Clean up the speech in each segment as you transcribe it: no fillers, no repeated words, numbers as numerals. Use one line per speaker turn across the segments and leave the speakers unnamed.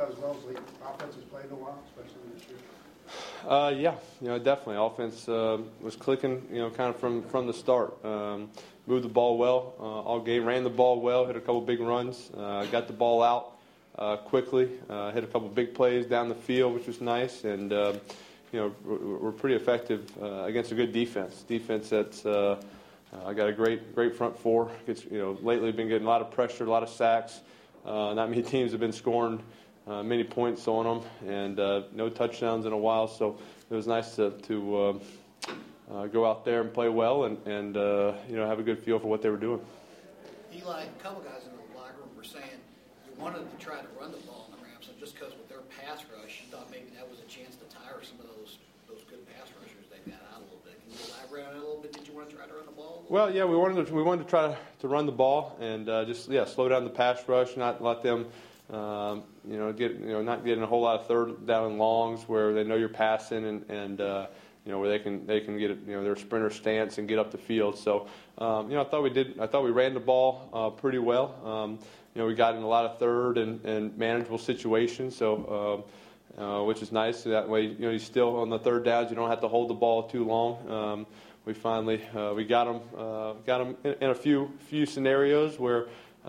about as well as the offense has played in a while, especially this year?
Yeah, definitely. Offense was clicking, kind of from the start. Moved the ball well all game, ran the ball well, hit a couple big runs, got the ball out quickly, hit a couple big plays down the field, which was nice, and we're pretty effective against a good defense. Defense that's got a great front four. Gets, lately been getting a lot of pressure, a lot of sacks. Not many teams have been scoring many points on them, and no touchdowns in a while. So it was nice to go out there and play well, and have a good feel for what they were doing.
Eli, a couple guys in the locker room were saying you wanted to try to run the ball in the Rams, and just because with their pass rush, you thought maybe that was a chance to tire some of those good pass rushers they've got out a little bit. Can you elaborate on it a little bit? Did you want to try to run the ball?
Well, yeah, we wanted to try to run the ball and slow down the pass rush, not let them. Not getting a whole lot of third down and longs where they know you're passing and where they can get their sprinter stance and get up the field. So I thought we ran the ball pretty well. We got in a lot of third and manageable situations. So which is nice. So that way you still on the third downs you don't have to hold the ball too long. We finally we got them in a few scenarios where.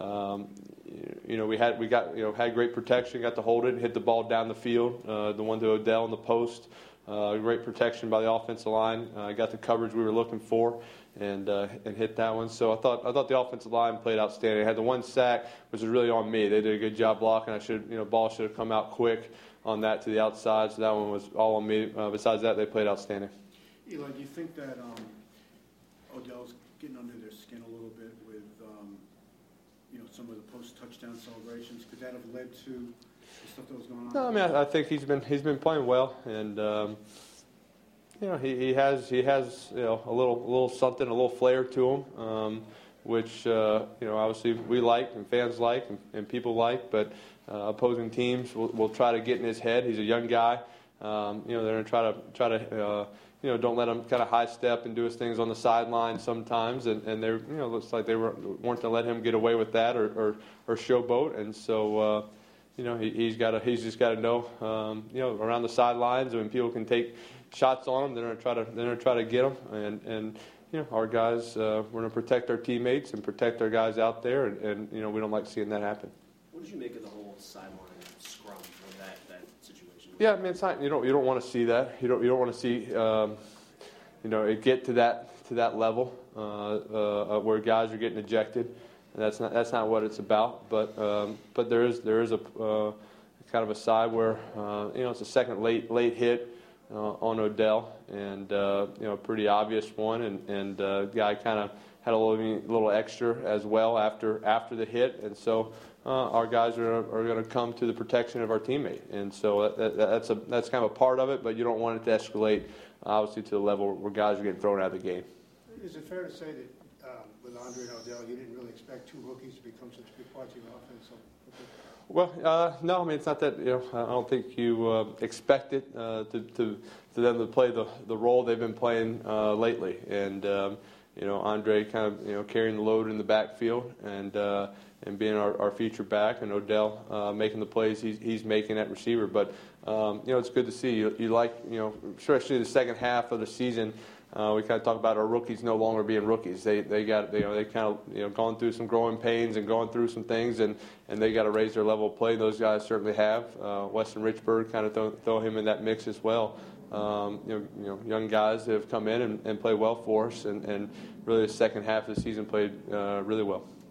We had great protection, got to hold it, and hit the ball down the field. The one to Odell in the post, great protection by the offensive line. Got the coverage we were looking for, and hit that one. So I thought the offensive line played outstanding. I had the one sack, which was really on me. They did a good job blocking. Ball should have come out quick on that to the outside. So that one was all on me. Besides that, they played outstanding.
Eli, do you think that Odell's getting under their skin a little bit with some of the post-touchdown celebrations? Could that have led to the stuff that was going on?
No, I mean I think he's been playing well, and he has a little something, a little flair to him, which obviously we like and fans like and people like, but opposing teams will try to get in his head. He's a young guy. They're going to try to. Don't let him kind of high step and do his things on the sideline sometimes, and they looks like they weren't going to let him get away with that or showboat, and so he's just got to know around the sidelines when people can take shots on him, they're going to try to get him, and our guys we're going to protect our teammates and protect our guys out there, and we don't like seeing that happen.
What did you make of the whole sideline scrum for that situation?
Yeah, I mean, it's not, you don't want to see that. You don't want to see it get to that level where guys are getting ejected. And that's not what it's about. But there is a kind of a side where it's a second late hit on Odell, and a pretty obvious one, and guy kind of had a little extra as well after the hit, and so. Our guys are going to come to the protection of our teammate, and so that's kind of a part of it. But you don't want it to escalate, obviously, to the level where guys are getting thrown out of the game.
Is it fair to say that with Andre and Odell, you didn't really expect two rookies to become such big parts of your offense?
Well, no. I mean, it's not that I don't think you expect it to them to play the role they've been playing lately, and Andre kind of carrying the load in the backfield and being our feature back, and Odell making the plays he's making at receiver. But it's good to see. You like especially the second half of the season. We kind of talk about our rookies no longer being rookies. They kind of gone through some growing pains and going through some things, and they got to raise their level of play. Those guys certainly have. Weston Richburg kind of throw him in that mix as well. Young guys that have come in and play well for us, and really the second half of the season played really well.